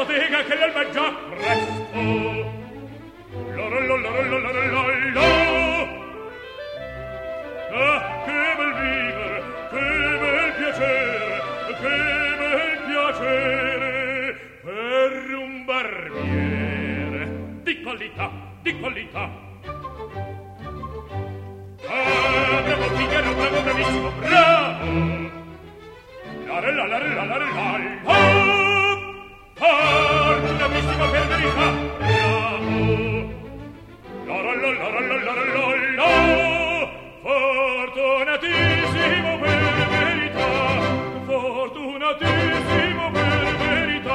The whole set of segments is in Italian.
bottega che l'alba è già presto. Ah, che bel vivere, che bel piacere, che bel piacere per un barbiere di qualità, di qualità. Ah, bravo Figaro, bravo, bravissimo, bravo. Bravissimo per verità, bravo. Fortunatissimo per verità, fortunatissimo per verità.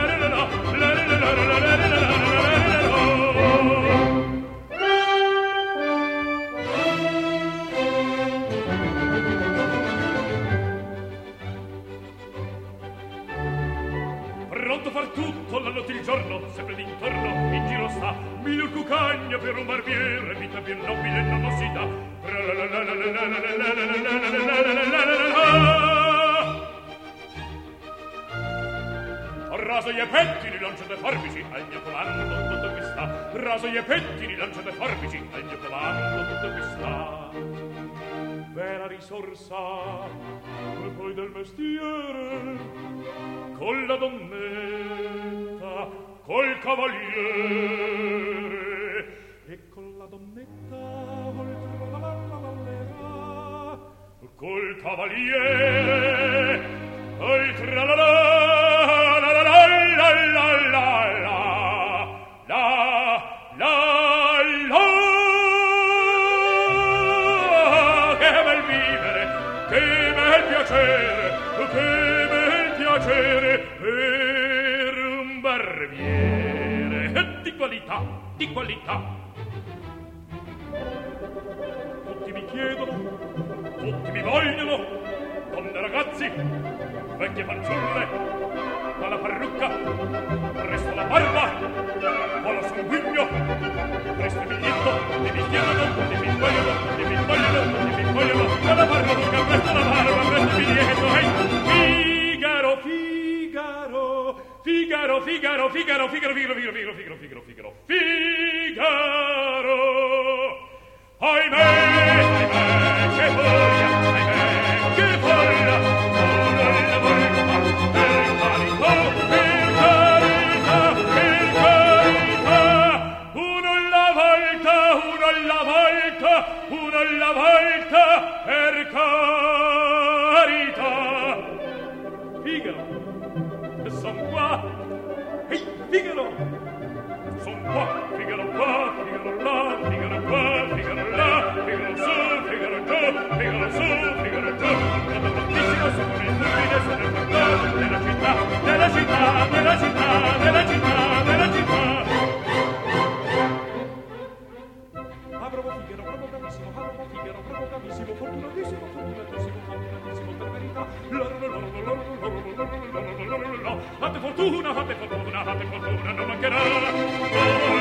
Pronto far tutto, la notte il giorno, sempre d'intorno, in giro sta, miglior cucagna per un barbiere, vita più nobile non si dà. Raso gli pettini, lancia dei forbici, al mio comando tutto qui sta. Raso gli pettini, lancia dei forbici, al mio comando tutto qui sta. Vera risorsa, e poi del mestiere, con la donnetta, col cavaliere, e con la donnetta, col cavaliere, oi tra-la-la, la-la-la-la-la-la, la-la-la. Che bel vivere, che bel piacere, che bel piacere per un barbiere di qualità, di qualità. Tutti mi chiedono, tutti mi vogliono, donne ragazzi, vecchie fanciulle, dalla parrucca, presto la barba, o lo sanguigno, presto il biglietto, e mi chiedono, e mi vogliono, e mi vogliono, e mi vogliono, dalla parrucca, presto la barba, presto il biglietto, Figaro, Figaro, Figaro, Figaro, Figaro, Figaro, Figaro, Figaro, Figaro, Figaro, Figaro, Figaro, Figaro. Ahimè, ahimè, che voglia, ahimè, che voglia, uno alla volta, per carità, per carità, per carità, uno alla volta, uno alla volta, uno alla volta, per carità. Figaro, son qua, ehi, Figaro, son qua, Figaro qua, Figaro là, Figaro qua, Figaro là, Figaro su, Figaro giù, Figaro su, Figaro giù. Sono fortissimo, sono il fulmine, sono il portone della città, della città, della città, della città, della città. Ah, bravo Figaro, bravo bravissimo, ah, bravo Figaro, bravo bravissimo, fortunatissimo, fortunatissimo, fortunatissimo, per verità. Fate fortuna, non mancherà.